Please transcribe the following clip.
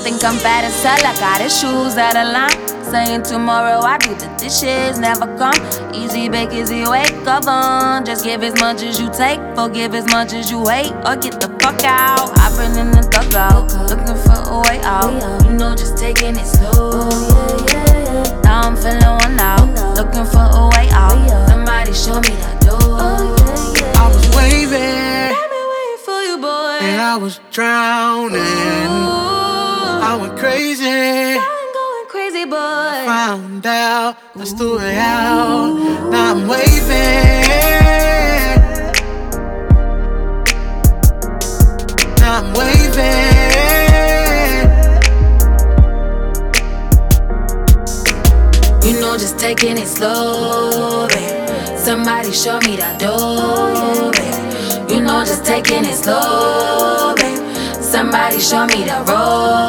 think I'm bad as hell, I got his shoes out of line. Saying tomorrow I do the dishes, never come. Easy bake, easy wake up on. Just give as much as you take, forgive as much as you hate, or get the fuck out. I've been in the dugout, looking for a way out. You know, just taking it slow. Now I'm feeling one out, looking for a way out. Somebody show me that door. I was waving, I've been waiting for you, boy. and I was drowning. I went crazy. Crazy boy. Found out, let's do it out. Now I'm waving. Now I'm waving. You know, just taking it slow, babe. Somebody show me that door, babe. You know, just taking it slow, babe. Somebody show me the road.